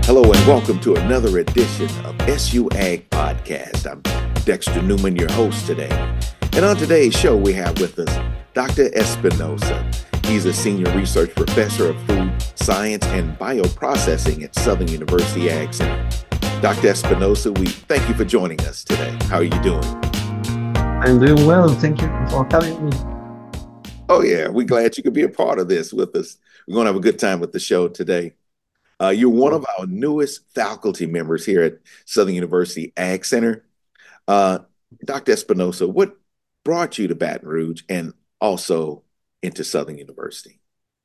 Hello and welcome to another edition of SU Ag Podcast. I'm Dexter Newman, your host today. And on today's show, we have with us Dr. Espinosa. He's a senior research professor of food science and bioprocessing at Southern University Ag Center. Dr. Espinosa, we thank you for joining us today. How are you doing? I'm doing well. Thank you for having me. Oh, yeah. We're glad you could be a part of this with us. We're going to have a good time with the show today. You're one of our newest faculty members here at Southern University Ag Center. Dr. Espinosa, what brought you to Baton Rouge and also into Southern University?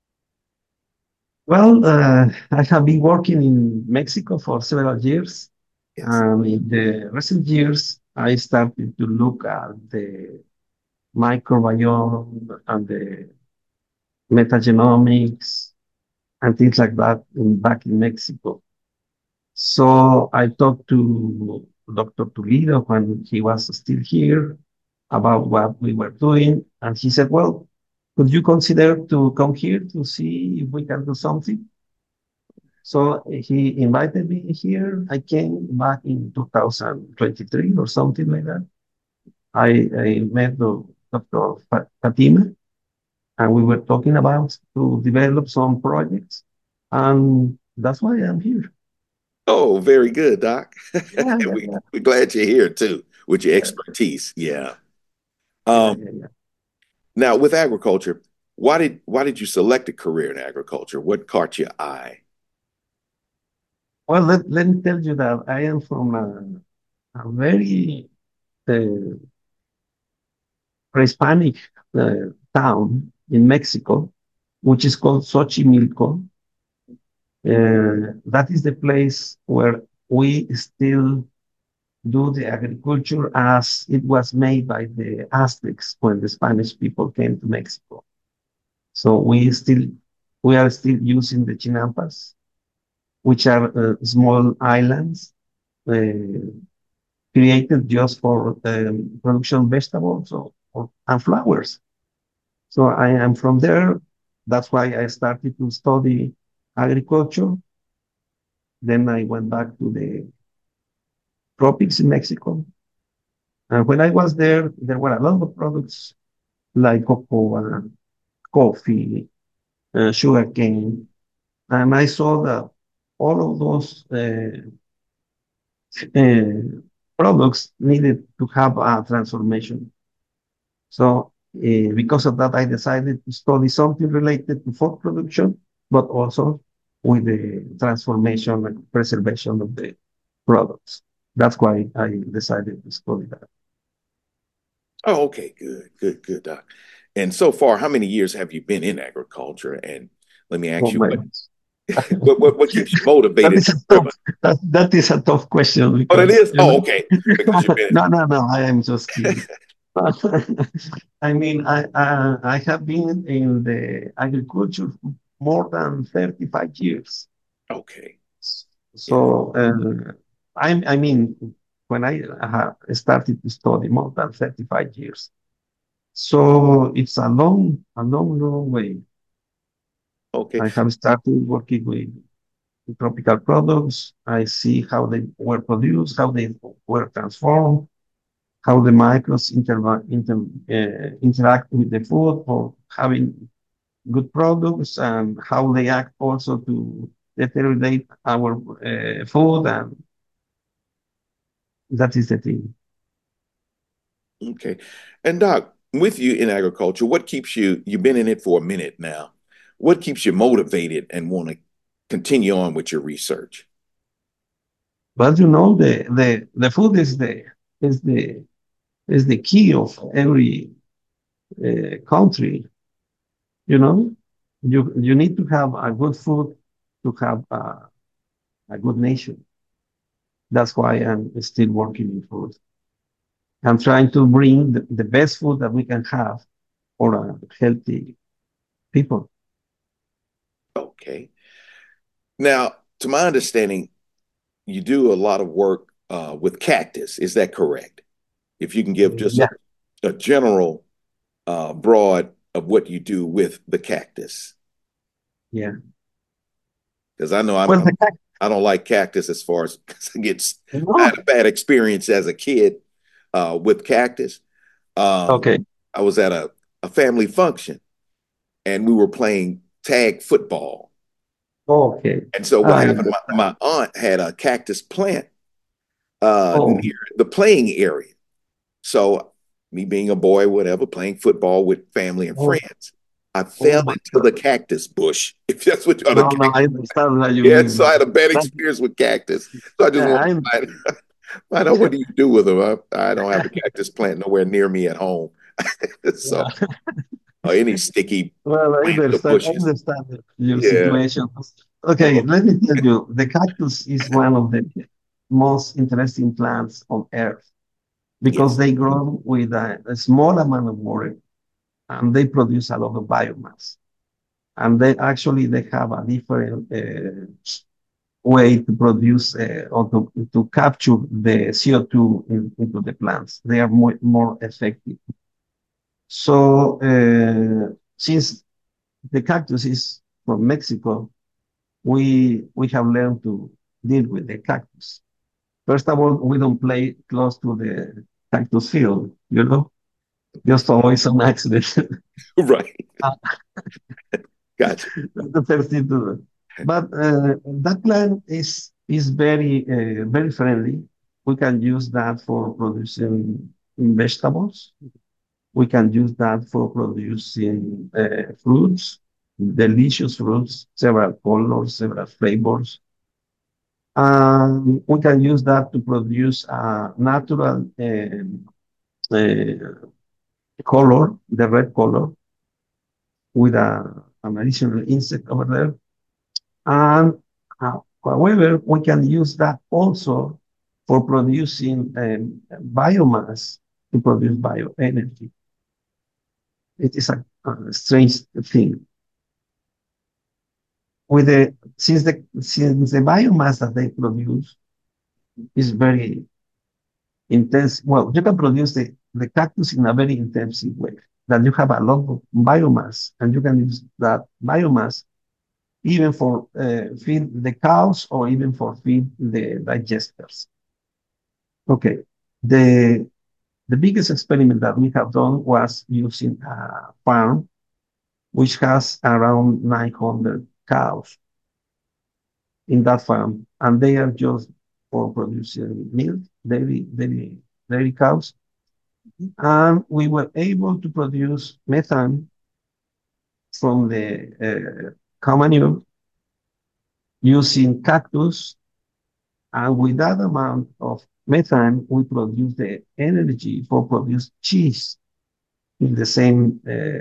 Well, I have been working in Mexico for several years. Yes. In the recent years, I started to look at the microbiome and the metagenomics and things like that back in Mexico. So I talked to Dr. Toledo when he was still here about what we were doing. And he said, well, could you consider to come here to see if we can do something? So he invited me here. I came back in 2023 or something like that. I met Dr. Fatima, and we were talking about to develop some projects. And that's why I'm here. Oh, very good, Doc. Yeah, yeah, we, yeah, we're glad you're here too with your yeah, expertise. Yeah. yeah, Um, yeah, yeah. Now, with agriculture, why did you select a career in agriculture? What caught your eye? Well, let me tell you that I am from a very uh, Hispanic town in Mexico, which is called Xochimilco. That is the place where we still do the agriculture as it was made by the Aztecs when the Spanish people came to Mexico. So we are still using the chinampas, which are small islands uh, created just for production vegetables and flowers. So I am from there. That's why I started to study agriculture. Then I went back to the tropics in Mexico. And when I was there, there were a lot of products like cocoa, coffee, sugarcane. And I saw that all of those uh, products needed to have a transformation. So because of that, I decided to study something related to food production, but also with the transformation and preservation of the products. That's why I decided to study that. Oh, okay, good, Doc. And so far, how many years have you been in agriculture? And let me Oh ask you my, what keeps you that motivated? is a that is a tough question Oh, that because is? Oh, okay. Because you've been. no, no, no, I am just kidding. I mean, I have been in the agriculture for more than 35 years. Okay. Yeah. So, I mean, when I started to study more than 35 years. So it's long way. Okay. I have started working with tropical products. I see how they were produced, how they were transformed, how the microbes interact with the food for having good products, and how they act also to deteriorate our food, and that is the thing. Okay. And Doc, with you in agriculture, what keeps you've been in it for a minute now. What keeps you motivated and want to continue on with your research? But you know, the food is the is the key of every country. You know, you need to have a good food to have a good nation. That's why I'm still working in food. I'm trying to bring the best food that we can have for a healthy people. Okay. Now, to my understanding, you do a lot of work with cactus. Is that correct? If you can give just Yeah, a general broad of what you do with the cactus, yeah. because I know I'm, Well, I'm I don't like cactus as far as I had No. a bad experience as a kid with cactus. Um, Okay. I was at a family function and we were playing tag football. Okay. And so what I happened, my understand. aunt had a cactus plant Oh, near the playing area. So me being a boy, whatever, playing football with family and oh, friends, I oh fell my into the God. cactus bush, if that's what you are, the No, no, cactus. I understand what you Yeah, mean, so I but had a bad that, experience with cactus. So I just want I'm, to find out what do you do with them. I don't have a cactus plant nowhere near me at home. So yeah. any sticky Well, plants or I bushes. understand your Yeah. situation. Okay, Oh, let me tell you, the cactus is one of the most interesting plants on Earth because yes. they grow with a small amount of water and they produce a lot of biomass. And they have a different way to produce or to capture the CO2 into the plants. They are more effective. So since the cactus is from Mexico, we have learned to deal with the cactus. First of all, we don't play close to the cactus field, just to avoid some accident. Right. Gotcha. That's the first thing to do. But that plant is very friendly. We can use that for producing vegetables. We can use that for producing fruits, delicious fruits, several colors, several flavors. We can use that to produce a natural uh, color, the red color, with an additional insect over there. And however, we can use that also for producing biomass to produce bioenergy. It is a strange thing. Since the biomass that they produce is very intense, well, you can produce the cactus in a very intensive way. That you have a lot of biomass, and you can use that biomass even for feed the cows or even for feed the digesters. Okay. The the biggest experiment that we have done was using a farm which has around 900 cows in that farm, and they are just for producing milk, dairy cows. And we were able to produce methane from the cow manure using cactus. And with that amount of methane, we produce the energy for produce cheese in the same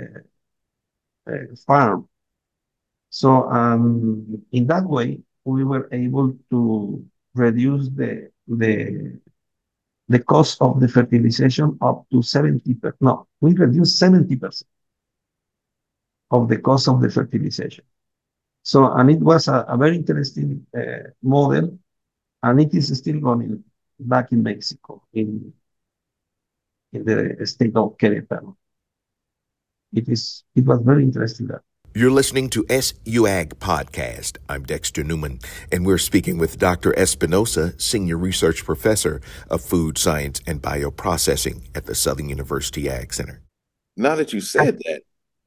farm. So in that way, we were able to reduce the cost of the fertilization up to 70%. No, we reduced 70% of the cost of the fertilization. So, and it was a very interesting model, and it is still running back in Mexico, in the state of Querétaro. It was very interesting. You're listening to SUAG Podcast. I'm Dexter Newman, and we're speaking with Dr. Espinosa, Senior Research Professor of Food Science and Bioprocessing at the Southern University Ag Center. Now that you said that,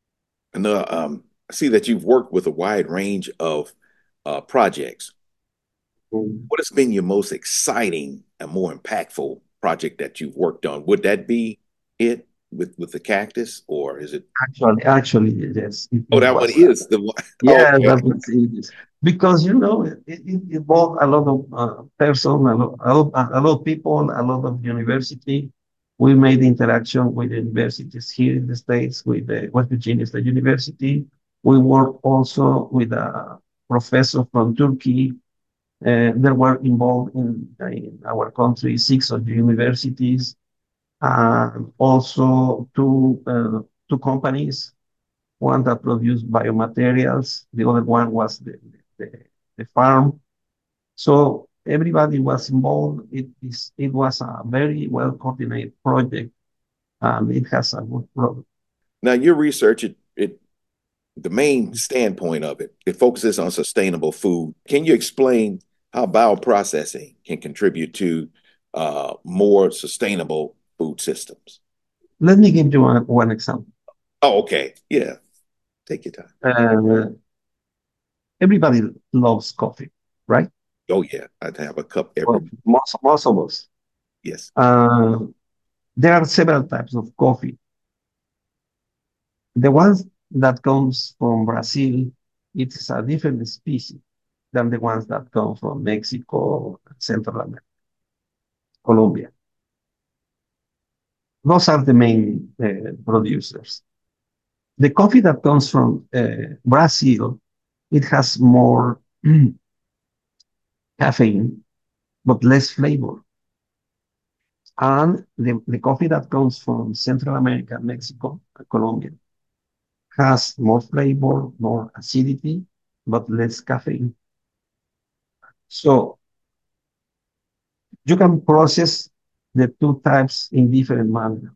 I see that you've worked with a wide range of projects. What has been your most exciting and more impactful project that you've worked on? Would that be it with the cactus, or is it? Actually, yes, Oh, it that one was. is the one. Yeah, Okay. that was it. Because it involved a lot of person, a lot of people, a lot of university. We made interaction with universities here in the States, with the West Virginia State University. We worked also with a professor from Turkey. There were involved in our country six of the universities, and also two companies, one that produced biomaterials, the other one was the, the farm. So everybody was involved. It was a very well coordinated project, and it has a good product. Now, your research, the main standpoint of it, it focuses on sustainable food. Can you explain how bioprocessing can contribute to more sustainable food systems. Let me give you one example. Oh, okay. Yeah. Take your time. Uh, Everybody loves coffee, right? Oh, yeah. I'd have a cup every. Well, most of us. Yes. Uh, there are several types of coffee. The ones that comes from Brazil, it's a different species than the ones that come from Mexico, Central America, Colombia. Those are the main producers. The coffee that comes from Brazil, it has more caffeine, but less flavor. And the coffee that comes from Central America, Mexico, Colombia, has more flavor, more acidity, but less caffeine. So you can process the two types in different manner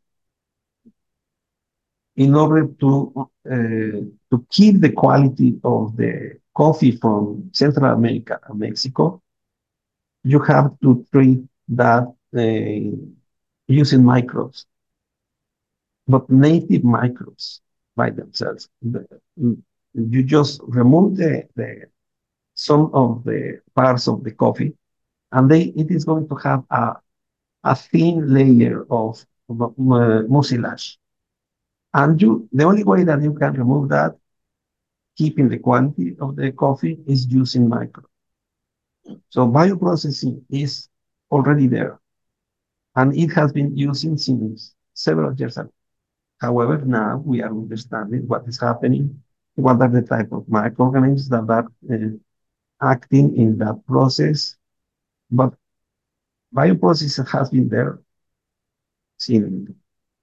in order to keep the quality of the coffee from Central America and Mexico. You have to treat that using microbes, but native microbes by themselves. You just remove some of the parts of the coffee, and it is going to have a thin layer of mucilage. And the only way that you can remove that, keeping the quality of the coffee, is using micro. So bioprocessing is already there, and it has been using since several years ago. However, now we are understanding what is happening, what are the type of microorganisms that are acting in that process. But bioprocessing has been there since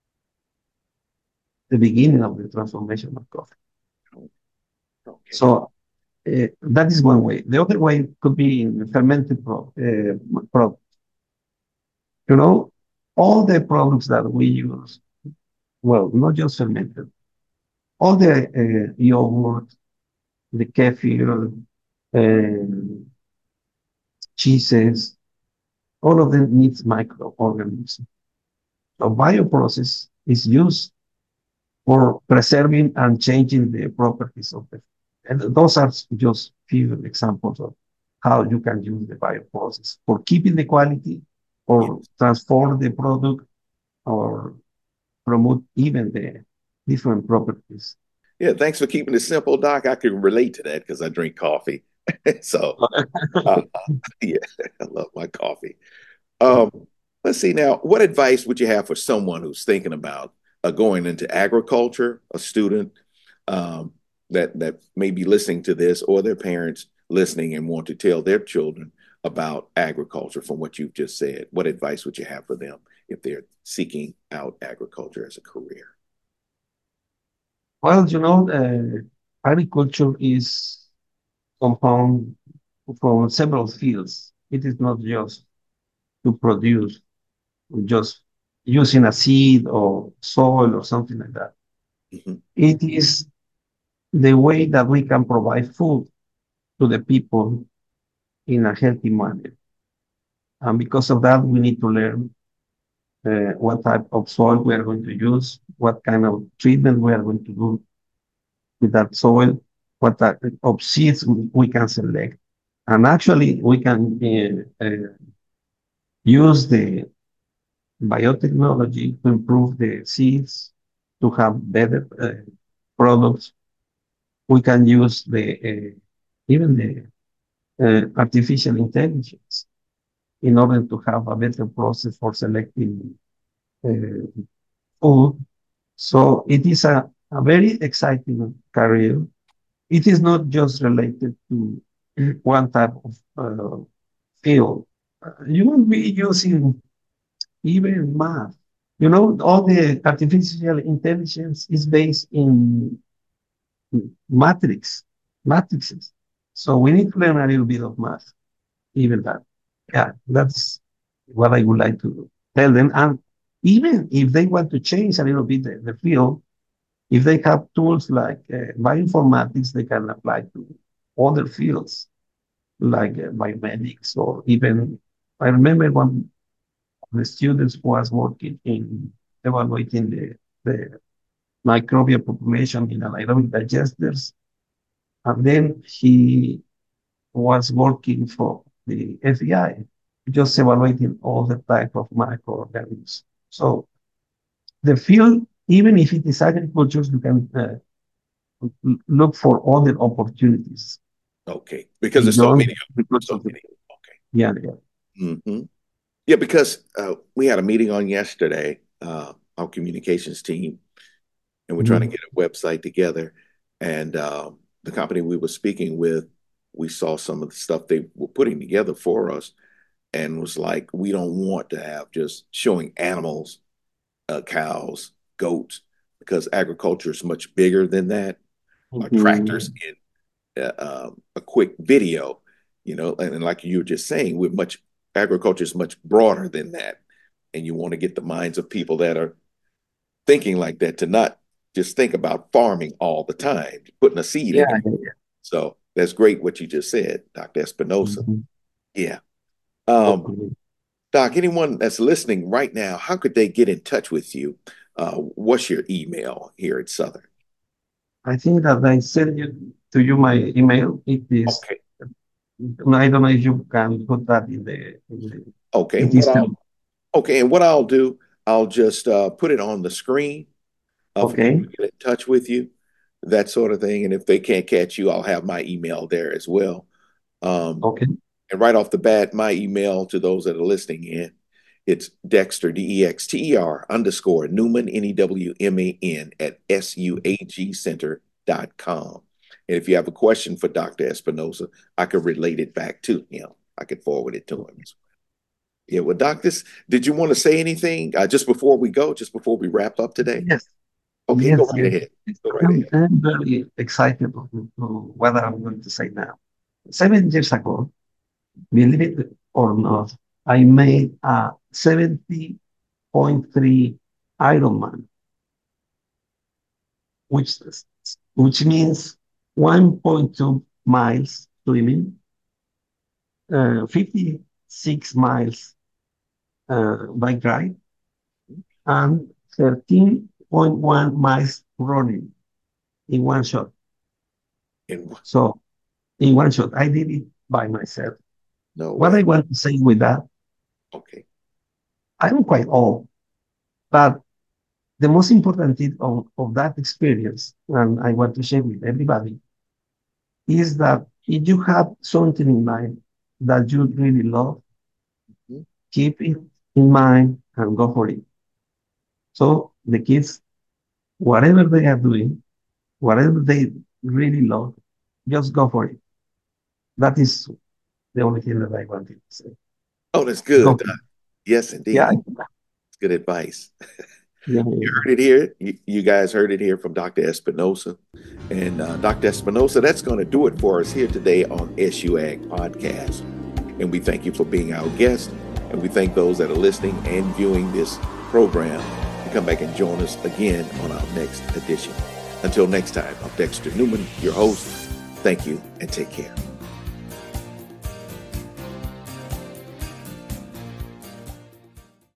the beginning of the transformation of coffee. Okay. So that is one way. The other way could be in fermented products. You know, all the products that we use, well, not just fermented, all the yogurt, the kefir, uh, cheeses, all of them needs microorganisms. So bioprocess is used for preserving and changing the properties of the. And those are just few examples of how you can use the bioprocess for keeping the quality or Yes. transform the product or promote even the different properties. Yeah. Thanks for keeping it simple, Doc. I can relate to that because I drink coffee. So, uh, yeah, I love my coffee. Um, let's see now, what advice would you have for someone who's thinking about going into agriculture, a student um, that may be listening to this, or their parents listening and want to tell their children about agriculture from what you've just said? What advice would you have for them if they're seeking out agriculture as a career? Well, agriculture is compound from several fields. It is not just to produce, just using a seed or soil or something like that. Mhm. It is the way that we can provide food to the people in a healthy manner. And because of that, we need to learn what type of soil we are going to use, what kind of treatment we are going to do with that soil, what type of seeds we can select. And actually, we can use the biotechnology to improve the seeds, to have better products. We can use even the artificial intelligence in order to have a better process for selecting uh, food. So it is a very exciting career. It is not just related to one type of field. You will be using even math. All the artificial intelligence is based in matrices. So we need to learn a little bit of math, even that. Yeah, that's what I would like to tell them. And even if they want to change a little bit the field, if they have tools like bioinformatics, they can apply to other fields. like biomedics, or even I remember one of the students was working in evaluating the microbial population in anaerobic digesters, and then he was working for the FBI, just evaluating all the type of microorganisms. So the field, even if it is agriculture, you can look for other opportunities Okay. Because there's so many beyond of them. because So of the, many. Okay. yeah, yeah. Hmm. Yeah, because we had a meeting on yesterday, our communications team, and we're trying to Mhm. get a website together. And the company we were speaking with, we saw some of the stuff they were putting together for us, and was like, we don't want to have just showing animals, cows, goats, because agriculture is much bigger than that. Our tractors Mhm. in a quick video, and like you were just saying, we're much agriculture is much broader than that, and you want to get the minds of people that are thinking like that to not just think about farming all the time, putting a seed Yeah, in the. yeah, yeah. So that's great what you just said, Dr. Espinosa. Mhm. Yeah. Um, Okay. Doc, anyone that's listening right now, how could they get in touch with you? What's your email here at Southern? I think that I sent you my email. It is, Okay. I don't know if you can put that Okay. it is, And what I'll do, I'll just put it on the screen for people okay, to get in touch with you, that sort of thing. And if they can't catch you, I'll have my email there as well. Um, okay, and right off the bat, my email to those that are listening in, it's Dexter, DEXTER _ Newman, NEWMAN at SUAGcenter.com. And if you have a question for Dr. Espinosa, I could relate it back to him. I could forward it to him. Yeah, well, Doc, did you want to say anything just before we go, just before we wrap up today? yes, Okay, go yes, right yes. ahead. Go right ahead. I'm very excited to what I'm going to say now. 7 years ago, believe it or not, I made a 70.3 Ironman, which which means 1.2 miles swimming, 56 miles bike ride, and 13.1 miles running in one shot. And So in one shot, I did it by myself. no What I way. want to say with that, Okay. I'm quite old, but the most important thing of that experience, and I want to share with everybody, is that if you have something in mind that you really love, Mhm. keep it in mind and go for it. So the kids, whatever they are doing, whatever they really love, just go for it. That is the only thing that I wanted to say. Oh, that's Go good, for Doc. it. Yes, Yeah, indeed. It's good advice. yeah, You yeah. heard it here. You guys heard it here from Dr. Espinosa. And Dr. Espinosa, that's going to do it for us here today on SUAG Podcast. And we thank you for being our guest. And we thank those that are listening and viewing this program to come back and join us again on our next edition. Until next time, I'm Dexter Newman, your host. Thank you and take care.